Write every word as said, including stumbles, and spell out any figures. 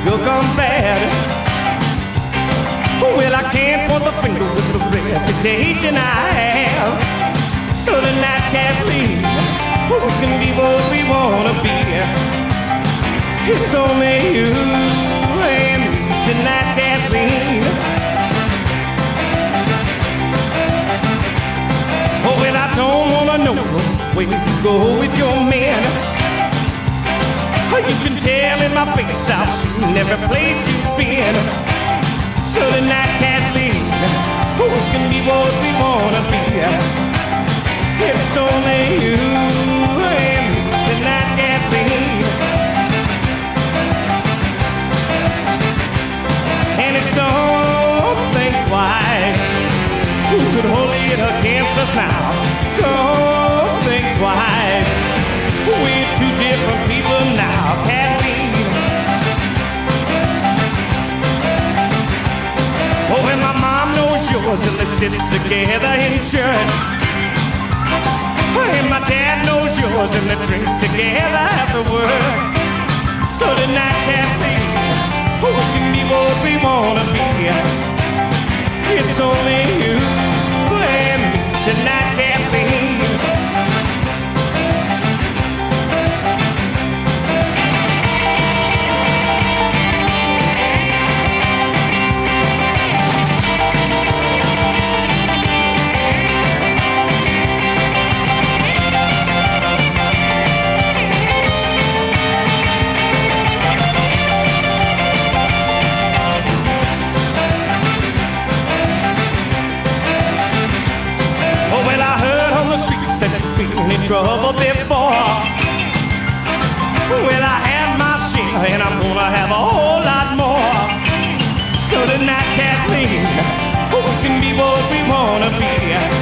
good gone bad. Well, I can't point the finger with the reputation I have. So tonight, Kathleen, we can be what we wanna be. It's only you and me tonight, Kathleen. Oh, well, I don't wanna know where you go with your men. You can tell in my face I've seen every place you've been. So tonight, Kathleen, we can be what we wanna be. It's only you and me tonight, Kathleen. And it's don't think twice. Who could hold it against us now? Don't think twice. We're two different people now, Kathleen. Oh, and my mom knows yours, and they sit together in church. And my dad knows yours, and they drink together after work. So tonight, Kathleen, we can be what we wanna be. It's only you and me tonight, Kathleen. In trouble before. Well, I had my share, and I'm gonna have a whole lot more. So tonight, Kathleen, we can be what we wanna be.